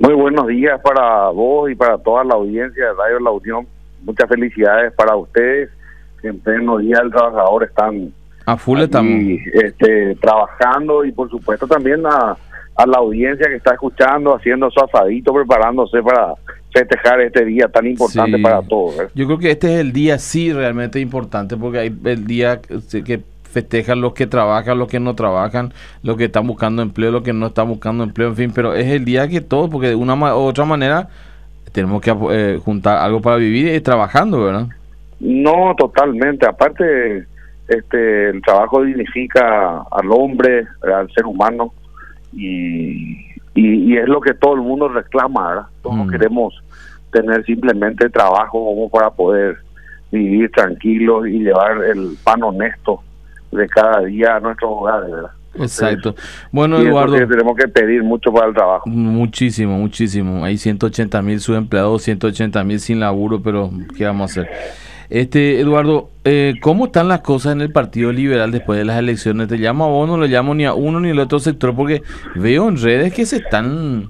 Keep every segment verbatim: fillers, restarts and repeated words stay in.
Muy buenos días para vos y para toda la audiencia de Radio La Unión. Muchas felicidades para ustedes, que en pleno Día del Trabajador están a full estamos. Este, trabajando, y por supuesto también a, a la audiencia que está escuchando, haciendo su asadito, preparándose para festejar este día tan importante, sí, para todos, ¿eh? Yo creo que este es el día sí realmente importante, porque hay el día que festejan los que trabajan, los que no trabajan, los que están buscando empleo, los que no están buscando empleo, en fin, pero es el día que todos, porque de una u otra manera tenemos que eh, juntar algo para vivir y trabajando, ¿verdad? No, totalmente. Aparte, este, el trabajo dignifica al hombre, al ser humano, y, y, y es lo que todo el mundo reclama, ¿verdad? Todos mm. queremos tener simplemente trabajo como para poder vivir tranquilos y llevar el pan honesto de cada día a nuestros hogares, ¿verdad? Exacto. Bueno, y Eduardo, que tenemos que pedir mucho para el trabajo. Muchísimo, muchísimo. Hay ciento ochenta mil subempleados, ciento ochenta mil sin laburo, pero ¿qué vamos a hacer? Este, Eduardo, eh, ¿cómo están las cosas en el Partido Liberal después de las elecciones? ¿Te llamo a vos? No le llamo ni a uno ni al otro sector, porque veo en redes que se están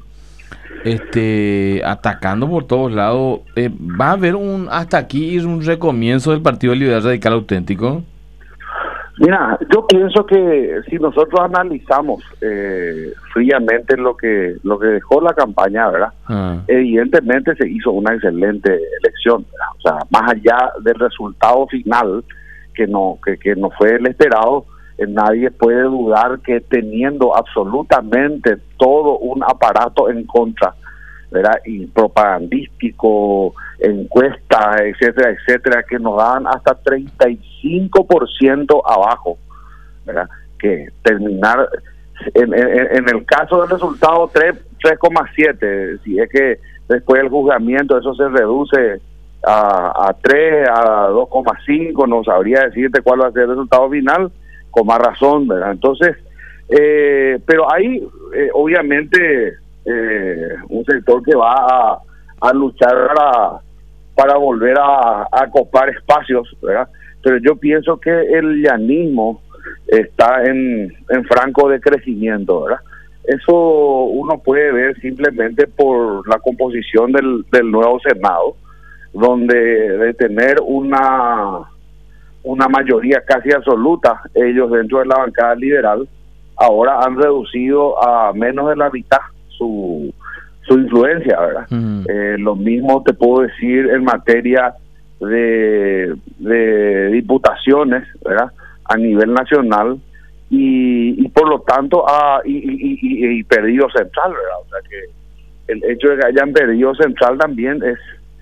este atacando por todos lados. Eh, ¿Va a haber un hasta aquí un recomienzo del Partido Liberal Radical Auténtico? Mira, yo pienso que si nosotros analizamos eh, fríamente lo que lo que dejó la campaña, ¿verdad? Ah. Evidentemente se hizo una excelente elección, ¿verdad? O sea, más allá del resultado final, que no que, que no fue el esperado, eh, nadie puede dudar que teniendo absolutamente todo un aparato en contra, ¿verdad? Y propagandístico, encuestas, etcétera, etcétera, que nos dan hasta treinta y cinco por ciento abajo, ¿verdad? Que terminar, en, en, en el caso del resultado tres coma siete, si es que después del juzgamiento eso se reduce a, a tres, a dos coma cinco, no sabría decirte cuál va a ser el resultado final, con más razón, ¿verdad? Entonces, eh, pero hay, eh, obviamente, Eh, un sector que va a, a luchar para, para volver a, a copar espacios, ¿verdad? Pero yo pienso que el llanismo está en, en franco decrecimiento, ¿verdad? Eso uno puede ver simplemente por la composición del, del nuevo Senado, donde de tener una, una mayoría casi absoluta, ellos dentro de la bancada liberal, ahora han reducido a menos de la mitad su su influencia, ¿verdad? Uh-huh. Eh, lo mismo te puedo decir en materia de, de diputaciones, ¿verdad? A nivel nacional, y, y por lo tanto ah, y, y, y, y perdido central, ¿verdad? O sea que el hecho de que hayan perdido central también es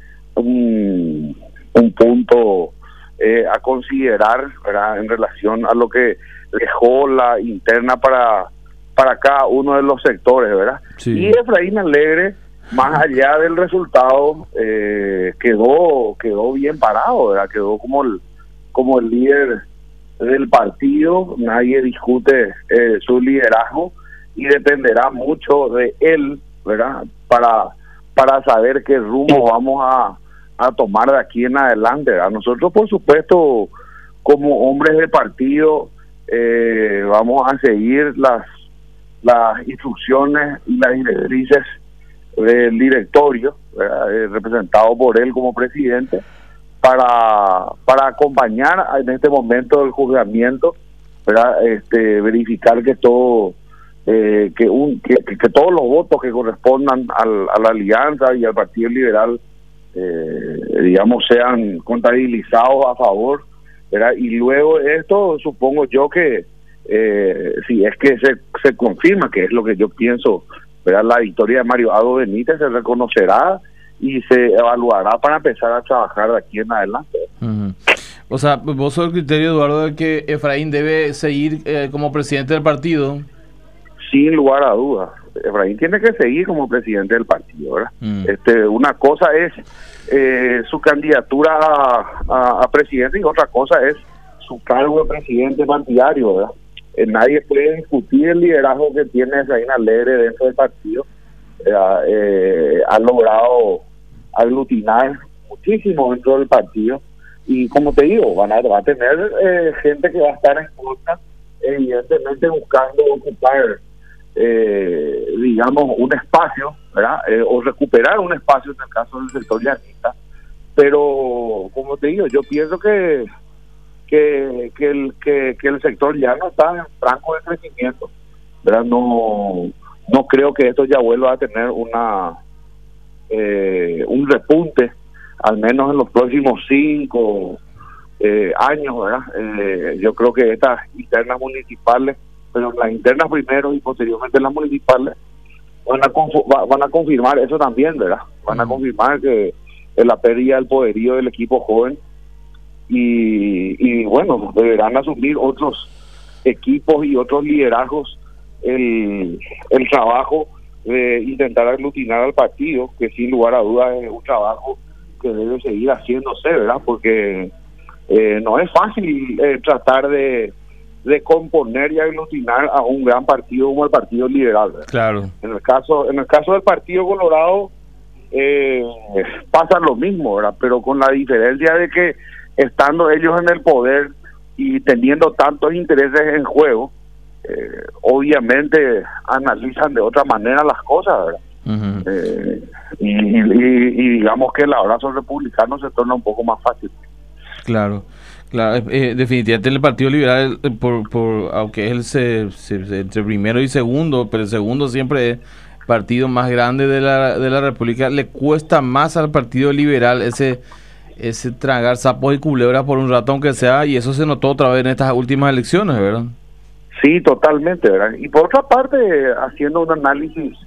un, un punto eh, a considerar, ¿verdad? En relación a lo que dejó la interna para para cada uno de los sectores, ¿verdad? Sí. Y Efraín Alegre, más allá del resultado, eh, quedó quedó bien parado, ¿verdad? Quedó como el como el líder del partido, nadie discute eh, su liderazgo, y dependerá mucho de él, ¿verdad? Para para saber qué rumbo vamos a, a tomar de aquí en adelante, ¿verdad? Nosotros, por supuesto, como hombres de partido, eh, vamos a seguir las las instrucciones y las directrices del directorio, eh, representado por él como presidente, para para acompañar en este momento del juzgamiento, ¿verdad? Este, verificar que todo eh, que un que, que todos los votos que correspondan al, a la alianza y al Partido Liberal, eh, digamos, sean contabilizados a favor, ¿verdad? Y luego esto, supongo yo que Eh, si es que se, se confirma, que es lo que yo pienso, ¿verdad? La victoria de Mario Abdo Benítez se reconocerá y se evaluará para empezar a trabajar de aquí en adelante. Uh-huh. O sea, vos sos el criterio, Eduardo, de que Efraín debe seguir eh, como presidente del partido. Sin lugar a dudas, Efraín tiene que seguir como presidente del partido, ¿verdad? Uh-huh. Este, una cosa es eh, su candidatura a, a, a presidente, y otra cosa es su cargo de presidente partidario, ¿verdad? Eh, nadie puede discutir el liderazgo que tiene Efraín Alegre dentro del partido. Eh, eh, ha logrado aglutinar muchísimo dentro del partido, y como te digo, van a, va a tener eh, gente que va a estar en contra, evidentemente buscando ocupar eh, digamos, un espacio, ¿verdad? Eh, o recuperar un espacio en el caso del sector llanista. Pero, como te digo, yo pienso que que, que, el, que, que el sector llano está en franco de crecimiento, ¿verdad? No, no creo que esto ya vuelva a tener una eh, un repunte, al menos en los próximos cinco eh, años, ¿verdad? Eh, yo creo que estas internas municipales, pero las internas primero y posteriormente las municipales, van a, conf- van a confirmar eso también, ¿verdad? Van a confirmar que es la pérdida del poderío del equipo joven y, y bueno, deberán asumir otros equipos y otros liderazgos el, el trabajo de intentar aglutinar al partido, que sin lugar a dudas es un trabajo que debe seguir haciéndose, ¿verdad? Porque eh, no es fácil eh, tratar de, de componer y aglutinar a un gran partido como el Partido Liberal, ¿verdad? Claro. En el caso, en el caso del Partido Colorado eh, pasa lo mismo, ¿verdad? Pero con la diferencia de que estando ellos en el poder y teniendo tantos intereses en juego, eh, obviamente analizan de otra manera las cosas, ¿verdad? Uh-huh. eh, y, y, y digamos que el abrazo republicano se torna un poco más fácil. Claro, claro, eh, definitivamente el Partido Liberal, eh, por, por aunque él se, se, se entre primero y segundo, pero el segundo siempre es partido más grande de la de la República, le cuesta más al Partido Liberal ese ese tragar sapos y culebras por un rato, aunque sea, y eso se notó otra vez en estas últimas elecciones, ¿verdad? Sí, totalmente, ¿verdad? Y por otra parte, haciendo un análisis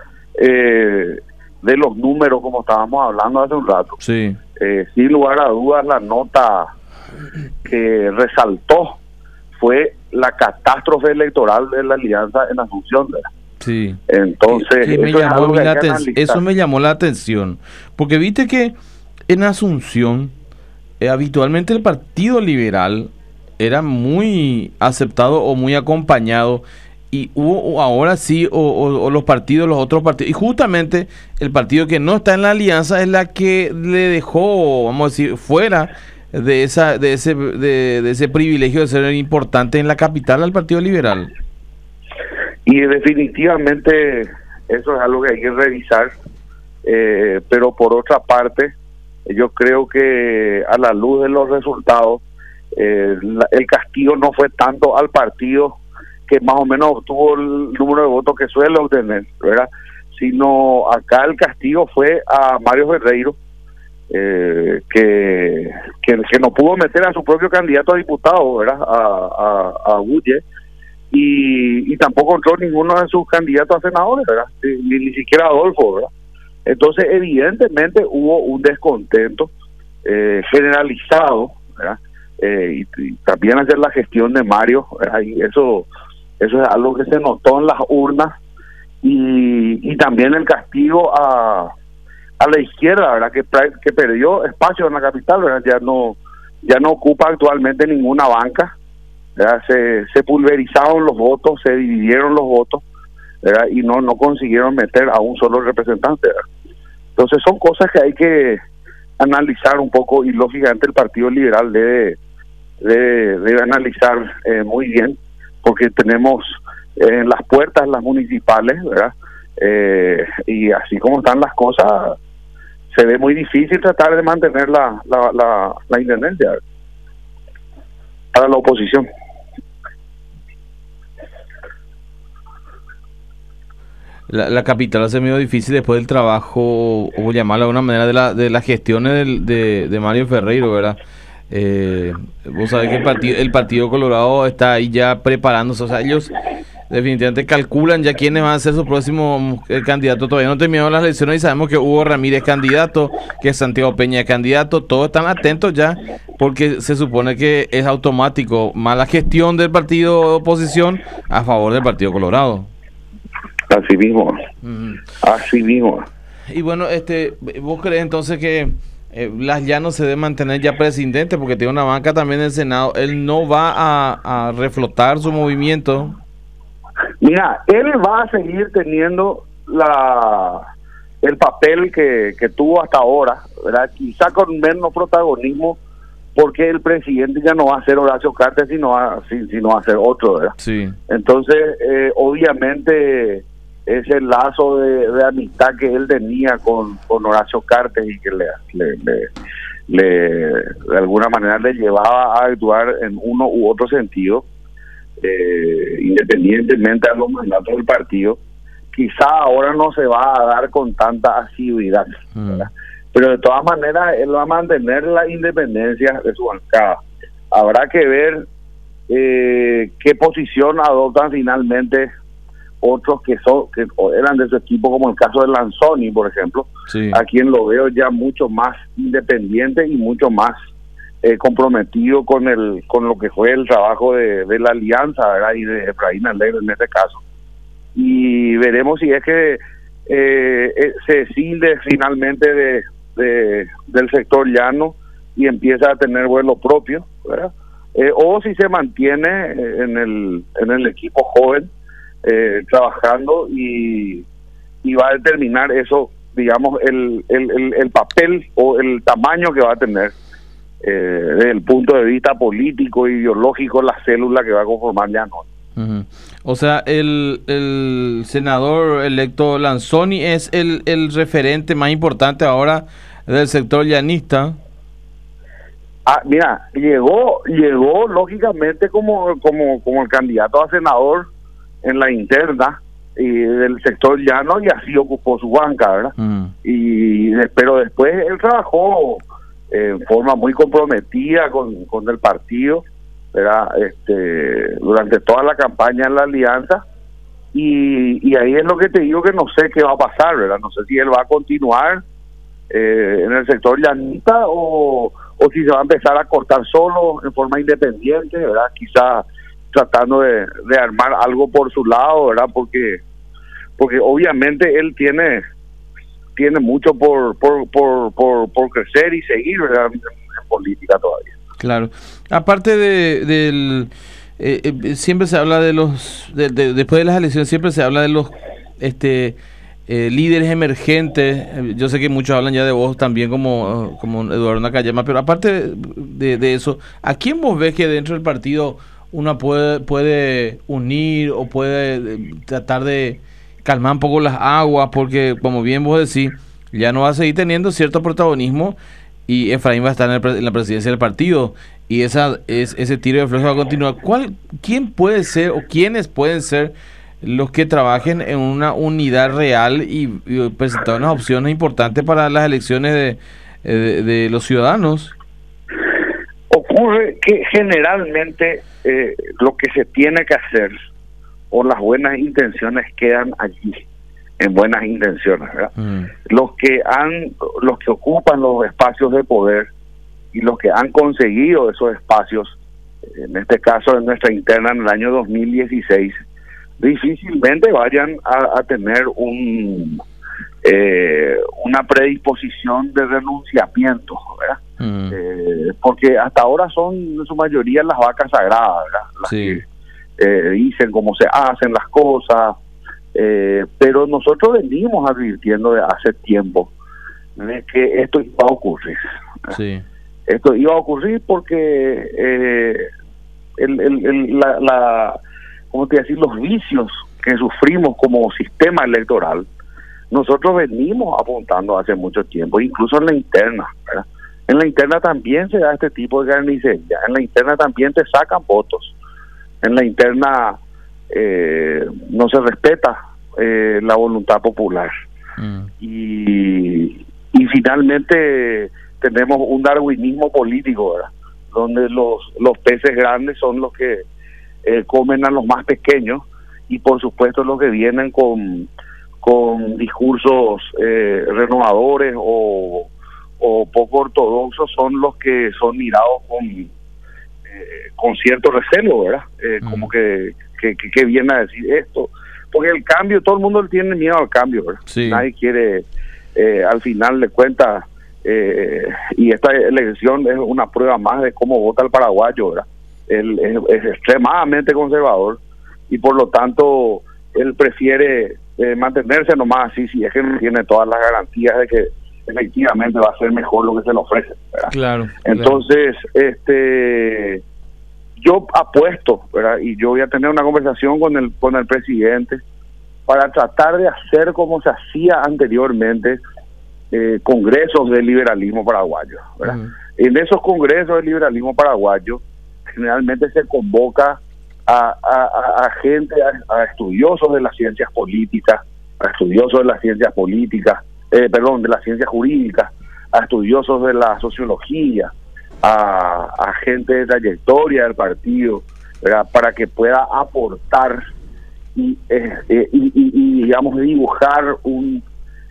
eh, de los números, como estábamos hablando hace un rato, sí. eh, sin lugar a dudas, la nota que resaltó fue la catástrofe electoral de la alianza en Asunción, ¿verdad? Sí. Entonces, sí, me eso, llamó es la aten- eso me llamó la atención, porque viste que en Asunción, eh, habitualmente el Partido Liberal era muy aceptado o muy acompañado, y hubo o ahora sí, o, o, o los partidos, los otros partidos, y justamente el partido que no está en la alianza es la que le dejó, vamos a decir, fuera de esa de ese de, de ese privilegio de ser importante en la capital al Partido Liberal. Y definitivamente eso es algo que hay que revisar, eh, pero por otra parte, yo creo que a la luz de los resultados, eh, la, el castigo no fue tanto al partido que más o menos obtuvo el número de votos que suele obtener, ¿verdad? Sino acá el castigo fue a Mario Ferreiro, eh, que, que que no pudo meter a su propio candidato a diputado, ¿verdad? A, a, a Bulle, y, y tampoco entró ninguno de sus candidatos a senadores, ¿verdad? Ni, ni siquiera Adolfo, ¿verdad? Entonces, evidentemente hubo un descontento eh, generalizado, ¿verdad? Eh, y, y también hacer la gestión de Mario, ¿verdad? Y eso, eso es algo que se notó en las urnas, y, y también el castigo a, a la izquierda, ¿verdad? Que, que perdió espacio en la capital, ¿verdad? Ya no, ya no ocupa actualmente ninguna banca, ¿verdad? Se, se pulverizaron los votos, se dividieron los votos, ¿verdad? Y no no consiguieron meter a un solo representante, ¿verdad? Entonces son cosas que hay que analizar un poco, y lógicamente el Partido Liberal debe debe, debe analizar eh, muy bien, porque tenemos eh, en las puertas las municipales, ¿verdad? Eh, y así como están las cosas, se ve muy difícil tratar de mantener la la, la, la intendencia, ¿verdad? Para la oposición. La, la capital hace medio difícil después del trabajo, o llamarlo de alguna manera, de la de las gestiones del, de, de Mario Ferreiro, ¿verdad? Eh, vos sabés que el partido, el partido Colorado está ahí ya preparándose, o sea, ellos definitivamente calculan ya quiénes van a ser su próximo eh, candidato. Todavía no terminaron las elecciones y sabemos que Hugo Ramírez es candidato, que Santiago Peña es candidato, todos están atentos ya, porque se supone que es automático mala gestión del partido de oposición a favor del Partido Colorado. Así mismo, Mm. así mismo. Y bueno, este, ¿vos crees entonces que eh, Blas Llanos se debe mantener ya presidente, porque tiene una banca también en el Senado? ¿Él no va a, a reflotar su movimiento? Mira, él va a seguir teniendo la el papel que, que tuvo hasta ahora, ¿verdad? Quizá con menos protagonismo, porque el presidente ya no va a ser Horacio Cartes, sino va, sino va a ser otro, ¿verdad? Sí. Entonces, eh, obviamente, ese lazo de, de amistad que él tenía con, con Horacio Cartes y que le, le, le, le de alguna manera le llevaba a actuar en uno u otro sentido, eh, independientemente de los mandatos del partido, quizá ahora no se va a dar con tanta asiduidad, ¿verdad? Mm. Pero de todas maneras él va a mantener la independencia de su bancada. Habrá que ver eh, qué posición adoptan finalmente otros que son que eran de su equipo, como el caso de Lanzoni, por ejemplo, sí. A quien lo veo ya mucho más independiente y mucho más eh, comprometido con el con lo que fue el trabajo de, de la alianza, ¿verdad? Y de Efraín Alegre en este caso. Y veremos si es que eh, eh, se escinde finalmente de, de del sector llano y empieza a tener vuelo propio, ¿verdad? Eh, o si se mantiene en el en el equipo joven eh, trabajando y, y va a determinar eso, digamos, el, el, el, el papel o el tamaño que va a tener eh, desde el punto de vista político e ideológico la célula que va a conformar llano. Uh-huh. O sea, el, el senador electo Lanzoni es el, el referente más importante ahora del sector llanista. Ah, mira, llegó llegó lógicamente como como como el candidato a senador en la interna y del sector llano, y así ocupó su banca, ¿verdad? Uh-huh. Y pero después él trabajó eh, en forma muy comprometida con, con el partido, ¿verdad? Este, durante toda la campaña en la alianza, y, y ahí es lo que te digo, que no sé qué va a pasar, ¿verdad? No sé si él va a continuar eh, en el sector llanista o, o si se va a empezar a cortar solo en forma independiente, ¿verdad? Quizá tratando de, de armar algo por su lado, ¿verdad? Porque porque obviamente él tiene tiene mucho por por por por, por crecer y seguir, ¿verdad? En, en política todavía. Claro. Aparte de del eh, eh, siempre se habla de los de, de, después de las elecciones siempre se habla de los este eh, líderes emergentes. Yo sé que muchos hablan ya de vos también como como Eduardo Nakayama, pero aparte de, de eso, ¿a quién vos ves que dentro del partido uno puede puede unir o puede tratar de calmar un poco las aguas? Porque, como bien vos decís, ya no va a seguir teniendo cierto protagonismo y Efraín va a estar en, el, en la presidencia del partido, y esa es ese tiro de floja va a continuar. ¿Cuál, quién puede ser o quiénes pueden ser los que trabajen en una unidad real y, y presentar unas opciones importantes para las elecciones de, de, de los ciudadanos? Ocurre que generalmente eh, lo que se tiene que hacer o las buenas intenciones quedan allí en buenas intenciones, ¿verdad? Mm. Los que han, los que ocupan los espacios de poder y los que han conseguido esos espacios, en este caso en nuestra interna en el año dos mil dieciséis, difícilmente vayan a, a tener un eh, una predisposición de renunciamiento, ¿verdad? Mm. Eh, porque hasta ahora son en su mayoría las vacas sagradas, ¿verdad? Las sí. que eh, dicen cómo se hacen las cosas, eh, pero nosotros venimos advirtiendo de hace tiempo de que esto iba a ocurrir. Sí. Esto iba a ocurrir porque eh, el, el, el, la, la, ¿cómo te voy a decir? Los vicios que sufrimos como sistema electoral, nosotros venimos apuntando hace mucho tiempo, incluso en la interna, ¿verdad? En la interna también se da este tipo de carnicería, en la interna también te sacan votos, en la interna eh, no se respeta eh, la voluntad popular. Mm. y, y finalmente tenemos un darwinismo político, ¿verdad? Donde los, los peces grandes son los que eh, comen a los más pequeños, y por supuesto los que vienen con con discursos eh, renovadores o, o poco ortodoxos son los que son mirados con eh, con cierto recelo, ¿verdad? Eh, mm. Como que, que, que, que viene a decir esto, porque el cambio, todo el mundo tiene miedo al cambio, ¿verdad? Sí. Nadie quiere, eh, al final de cuentas, eh, y esta elección es una prueba más de cómo vota el paraguayo, ¿verdad? Él es, es extremadamente conservador y por lo tanto él prefiere eh, mantenerse nomás así, si es que no tiene todas las garantías de que efectivamente va a ser mejor lo que se le ofrece, ¿verdad? Claro. Entonces, claro. este, yo apuesto, ¿verdad? Y yo voy a tener una conversación con el con el presidente para tratar de hacer como se hacía anteriormente, eh, congresos del liberalismo paraguayo, ¿verdad? Uh-huh. En esos congresos del liberalismo paraguayo generalmente se convoca a, a, a gente, a, a estudiosos de las ciencias políticas, a estudiosos de las ciencias políticas, eh, perdón, de las ciencias jurídicas, a estudiosos de la sociología, a, a gente de trayectoria del partido, ¿verdad? Para que pueda aportar y, eh, eh, y, y, y digamos dibujar un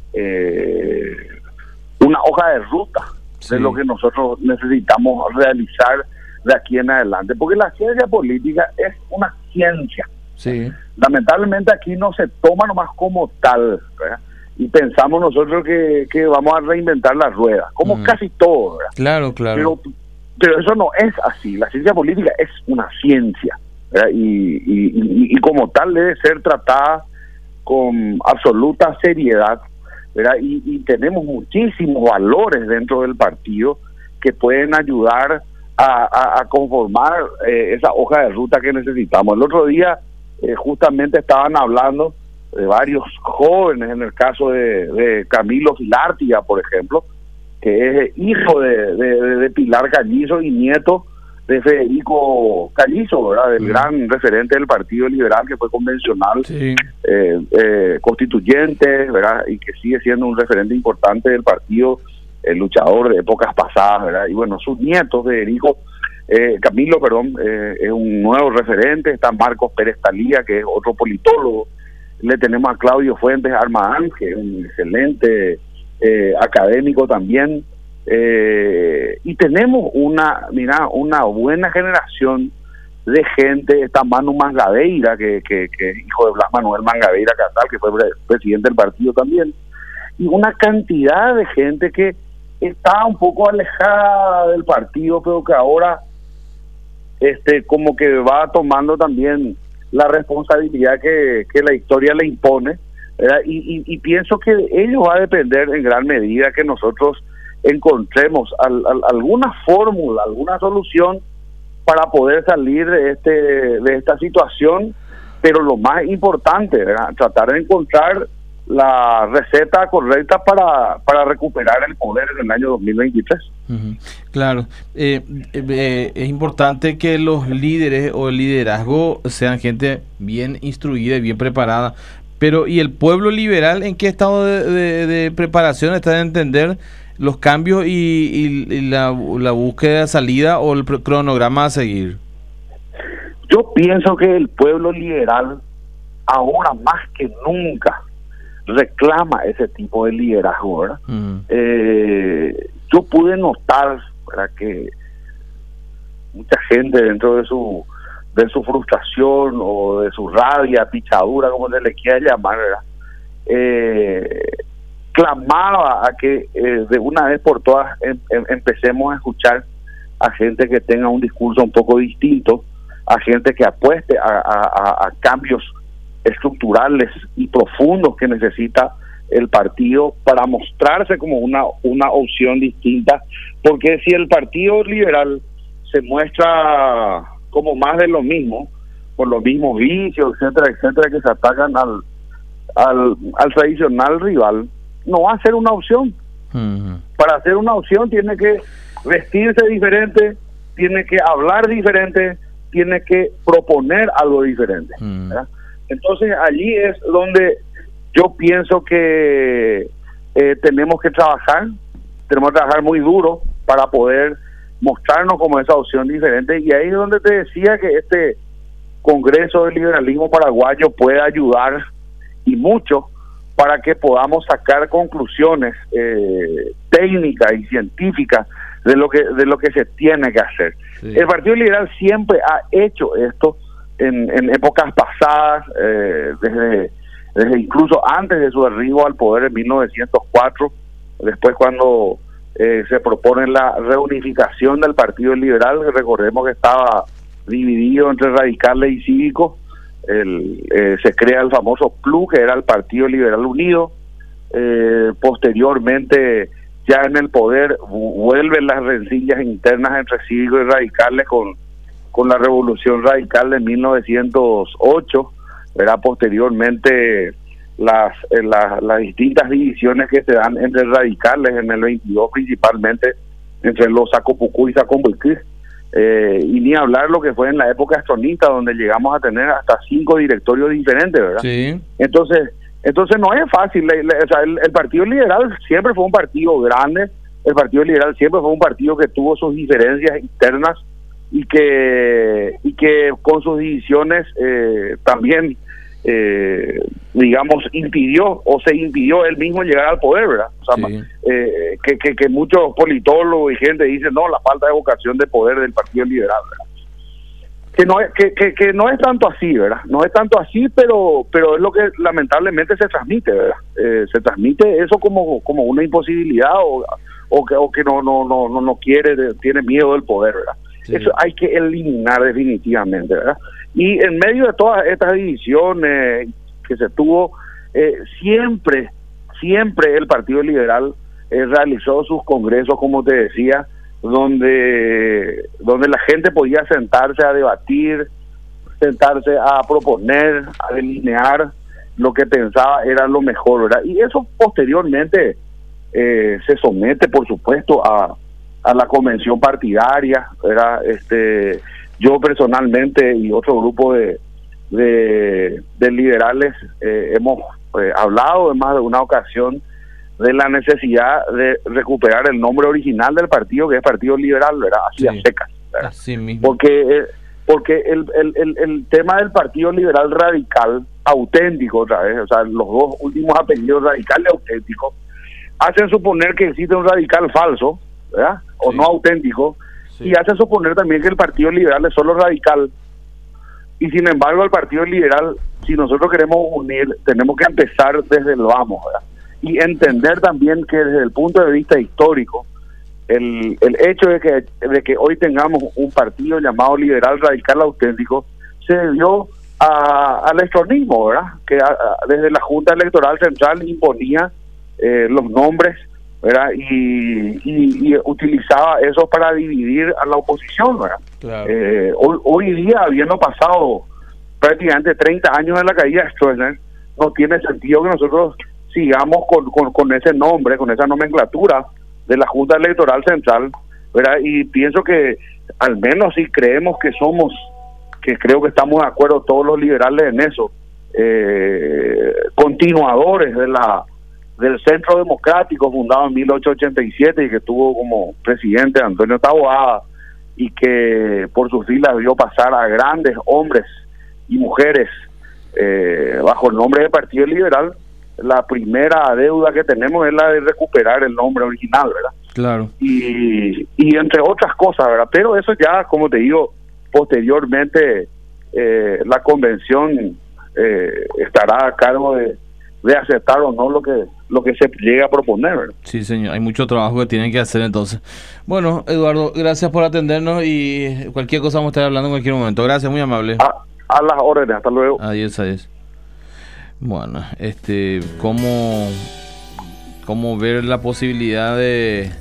eh, una hoja de ruta sí. de lo que nosotros necesitamos realizar de aquí en adelante, porque la ciencia política es una ciencia. Sí. Lamentablemente aquí no se toma nomás como tal, ¿verdad? Y pensamos nosotros que, que vamos a reinventar la rueda, como mm. casi todo, ¿verdad? Claro, claro. Pero, pero eso no es así. La ciencia política es una ciencia, ¿verdad? Y, y, y, y como tal debe ser tratada con absoluta seriedad, ¿verdad? Y, y tenemos muchísimos valores dentro del partido que pueden ayudar a, a, a conformar eh, esa hoja de ruta que necesitamos. El otro día eh, justamente estaban hablando de varios jóvenes, en el caso de, de Camilo Filártiga, por ejemplo, que es hijo de, de, de Pilar Callizo y nieto de Federico Callizo, ¿verdad? Del mm. gran referente del Partido Liberal, que fue convencional, sí. eh, eh, constituyente, ¿verdad? Y que sigue siendo un referente importante del partido, el luchador de épocas pasadas, ¿verdad? Y bueno, sus nietos, Federico, eh, Camilo, perdón, eh, es un nuevo referente. Está Marcos Pérez Talía, que es otro politólogo. Le tenemos a Claudio Fuentes Armagán, que es un excelente eh, académico también. Eh, y tenemos una, mira, una buena generación de gente. Está Manu Mangabeira, que, que, que es hijo de Blas Manuel Mangabeira Casal, que fue presidente del partido también. Y una cantidad de gente que está un poco alejada del partido, pero que ahora este como que va tomando también la responsabilidad que, que la historia le impone, ¿verdad? Y, y, y pienso que de ello va a depender en gran medida que nosotros encontremos al, al, alguna fórmula, alguna solución para poder salir de este de esta situación, pero lo más importante, ¿verdad? Tratar de encontrar la receta correcta para, para recuperar el poder en el año dos mil veintitrés. Uh-huh. Claro, eh, eh, es importante que los líderes o el liderazgo sean gente bien instruida y bien preparada, pero ¿y el pueblo liberal en qué estado de, de, de preparación está de entender los cambios y, y, y la, la búsqueda de salida o el cronograma a seguir? Yo pienso que el pueblo liberal ahora más que nunca reclama ese tipo de liderazgo, ¿verdad? Uh-huh. Eh, yo pude notar, ¿verdad?, que mucha gente dentro de su de su frustración o de su rabia, pichadura, como se le quiera llamar, ¿verdad?, eh, clamaba a que eh, de una vez por todas em, em, empecemos a escuchar a gente que tenga un discurso un poco distinto, a gente que apueste a, a, a cambios estructurales y profundos que necesita el partido para mostrarse como una una opción distinta, porque si el Partido Liberal se muestra como más de lo mismo, por los mismos vicios, etcétera, etcétera, que se atacan al al, al tradicional rival, no va a ser una opción. Uh-huh. Para hacer una opción tiene que vestirse diferente, tiene que hablar diferente, tiene que proponer algo diferente, uh-huh. ¿verdad? Entonces allí es donde yo pienso que eh, tenemos que trabajar, tenemos que trabajar muy duro para poder mostrarnos como esa opción diferente, y ahí es donde te decía que este Congreso del Liberalismo Paraguayo puede ayudar y mucho para que podamos sacar conclusiones eh, técnicas y científicas de lo que de lo que se tiene que hacer. Sí. El Partido Liberal siempre ha hecho esto en, en épocas pasadas, eh, desde, desde incluso antes de su arribo al poder en mil novecientos cuatro, después cuando eh, se propone la reunificación del Partido Liberal, recordemos que estaba dividido entre radicales y cívicos, el, eh, se crea el famoso P L U, que era el Partido Liberal Unido, eh, posteriormente ya en el poder, vuelven las rencillas internas entre cívicos y radicales con, con la Revolución Radical de mil novecientos ocho, ¿verdad? Posteriormente las, eh, las, las distintas divisiones que se dan entre radicales en el veintidós, principalmente entre los Sacopucú y Sacombuquí, eh, y ni hablar lo que fue en la época astronista, donde llegamos a tener hasta cinco directorios diferentes, ¿verdad? Sí. Entonces, entonces no es fácil. Le, le, o sea, el, el Partido Liberal siempre fue un partido grande, el Partido Liberal siempre fue un partido que tuvo sus diferencias internas y que y que con sus divisiones eh, también eh, digamos impidió o se impidió él mismo llegar al poder, ¿verdad? O sea, sí. eh, que, que, que muchos politólogos y gente dicen no, la falta de vocación de poder del Partido Liberal, ¿verdad? Que no es que, que, que no es tanto así, ¿verdad? No es tanto así, pero pero es lo que lamentablemente se transmite, ¿verdad? Eh, se transmite eso como como una imposibilidad o o que o que no no no no no quiere, tiene miedo del poder, ¿verdad? Sí. Eso hay que eliminar definitivamente, ¿verdad? Y en medio de todas estas divisiones que se tuvo, eh, siempre, siempre el Partido Liberal eh, realizó sus congresos, como te decía, donde, donde la gente podía sentarse a debatir, sentarse a proponer, a delinear lo que pensaba era lo mejor, ¿verdad? Y eso posteriormente eh, se somete, por supuesto, a a la convención partidaria, ¿verdad? Este, yo personalmente y otro grupo de de, de liberales eh, hemos eh, hablado en más de una ocasión de la necesidad de recuperar el nombre original del partido, que es Partido Liberal, ¿verdad? Así a secas, ¿verdad? Así mismo. Porque eh, porque el, el, el, el tema del Partido Liberal Radical, auténtico otra vez, o sea, los dos últimos apellidos, radical y auténtico, hacen suponer que existe un radical falso, ¿verdad? O sí. no auténtico, sí. Y hace suponer también que el Partido Liberal es solo radical, y sin embargo el Partido Liberal, si nosotros queremos unir, tenemos que empezar desde el vamos, ¿verdad? Y entender también que desde el punto de vista histórico, el, el hecho de que, de que hoy tengamos un partido llamado Liberal Radical Auténtico, se debió a, al estronismo, ¿verdad? Que a, a, desde la Junta Electoral Central imponía eh, los nombres, ¿verdad? Y, y, y utilizaba eso para dividir a la oposición, ¿verdad? Claro. Eh, hoy, hoy día, habiendo pasado prácticamente treinta años de la caída de Stroessner, no tiene sentido que nosotros sigamos con, con, con ese nombre, con esa nomenclatura de la Junta Electoral Central, ¿verdad? Y pienso que al menos si creemos que somos, que creo que estamos de acuerdo todos los liberales en eso, eh, continuadores de la del Centro Democrático, fundado en mil ochocientos ochenta y siete y que tuvo como presidente Antonio Taboada, y que por sus filas vio pasar a grandes hombres y mujeres eh, bajo el nombre de Partido Liberal. La primera deuda que tenemos es la de recuperar el nombre original, ¿verdad? Claro. Y, y entre otras cosas, ¿verdad? Pero eso ya, como te digo, posteriormente eh, la convención eh, estará a cargo de, de aceptar o no lo que lo que se llega a proponer, ¿verdad? Sí, señor, hay mucho trabajo que tienen que hacer entonces. Bueno, Eduardo, gracias por atendernos y cualquier cosa vamos a estar hablando en cualquier momento. Gracias, muy amable. A, a las órdenes, hasta luego. Adiós, adiós. Bueno, este, ¿cómo, cómo ver la posibilidad de